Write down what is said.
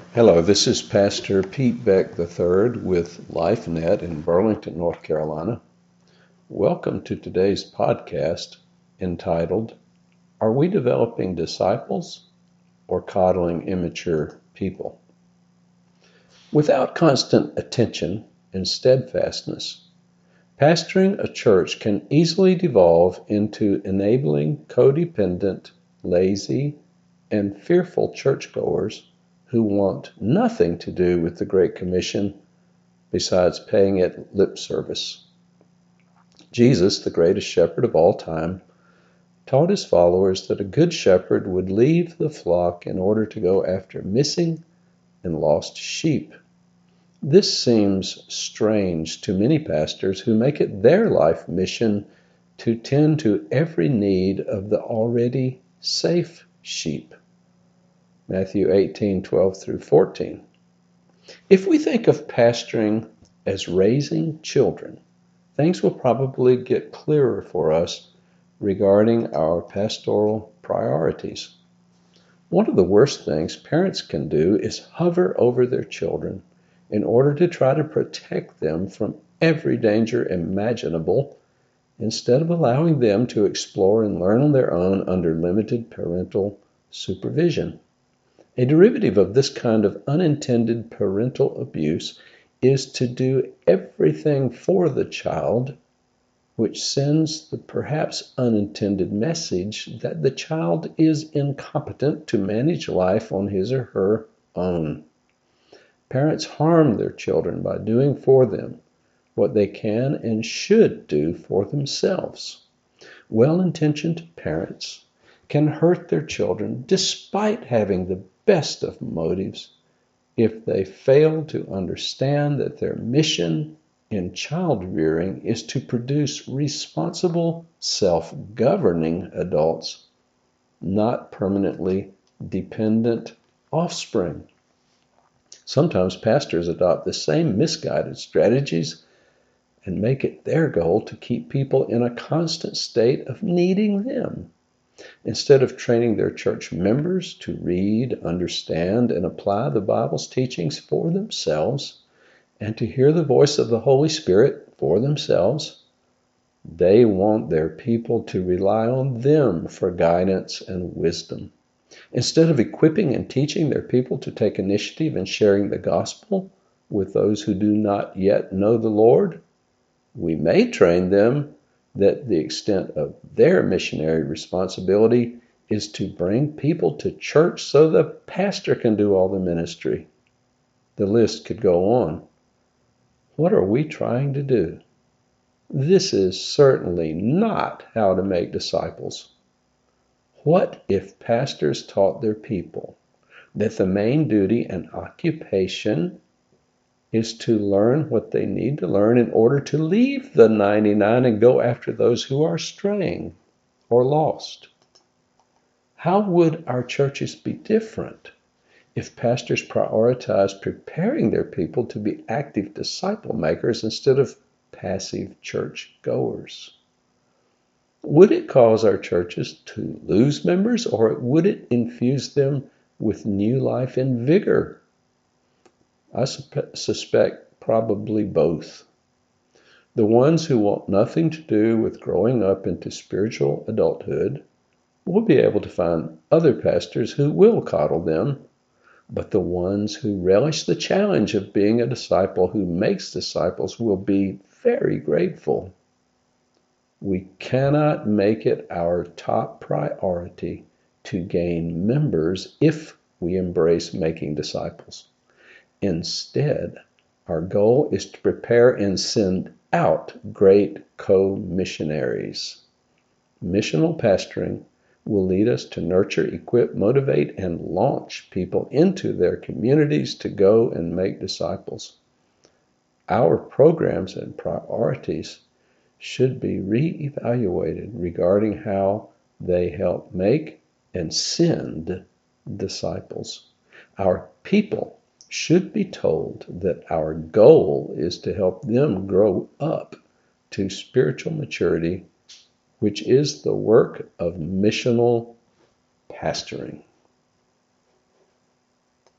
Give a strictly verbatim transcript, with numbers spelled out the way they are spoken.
Hello, this is Pastor Pete Beck the third with LifeNet in Burlington, North Carolina. Welcome to today's podcast entitled, Are We Developing Disciples or Coddling Immature People? Without constant attention and steadfastness, pastoring a church can easily devolve into enabling codependent, lazy, and fearful churchgoers who want nothing to do with the Great Commission besides paying it lip service. Jesus, the greatest shepherd of all time, taught his followers that a good shepherd would leave the flock in order to go after missing and lost sheep. This seems strange to many pastors who make it their life mission to tend to every need of the already safe sheep. Matthew eighteen, twelve through fourteen. If we think of pastoring as raising children, things will probably get clearer for us regarding our pastoral priorities. One of the worst things parents can do is hover over their children in order to try to protect them from every danger imaginable, instead of allowing them to explore and learn on their own under limited parental supervision. A derivative of this kind of unintended parental abuse is to do everything for the child, which sends the perhaps unintended message that the child is incompetent to manage life on his or her own. Parents harm their children by doing for them what they can and should do for themselves. Well-intentioned parents can hurt their children despite having the best of motives if they fail to understand that their mission in child rearing is to produce responsible, self-governing adults, not permanently dependent offspring. Sometimes pastors adopt the same misguided strategies and make it their goal to keep people in a constant state of needing them. Instead of training their church members to read, understand, and apply the Bible's teachings for themselves, and to hear the voice of the Holy Spirit for themselves, they want their people to rely on them for guidance and wisdom. Instead of equipping and teaching their people to take initiative in sharing the gospel with those who do not yet know the Lord, we may train them that the extent of their missionary responsibility is to bring people to church so the pastor can do all the ministry. The list could go on. What are we trying to do? This is certainly not how to make disciples. What if pastors taught their people that the main duty and occupation is to learn what they need to learn in order to leave the ninety-nine and go after those who are straying or lost? How would our churches be different if pastors prioritized preparing their people to be active disciple makers instead of passive church goers? Would it cause our churches to lose members, or would it infuse them with new life and vigor? I suspect probably both. The ones who want nothing to do with growing up into spiritual adulthood will be able to find other pastors who will coddle them, but the ones who relish the challenge of being a disciple who makes disciples will be very grateful. We cannot make it our top priority to gain members if we embrace making disciples. Instead, our goal is to prepare and send out great co-missionaries. Missional pastoring will lead us to nurture, equip, motivate, and launch people into their communities to go and make disciples. Our programs and priorities should be re-evaluated regarding how they help make and send disciples. Our people should be told that our goal is to help them grow up to spiritual maturity, which is the work of missional pastoring.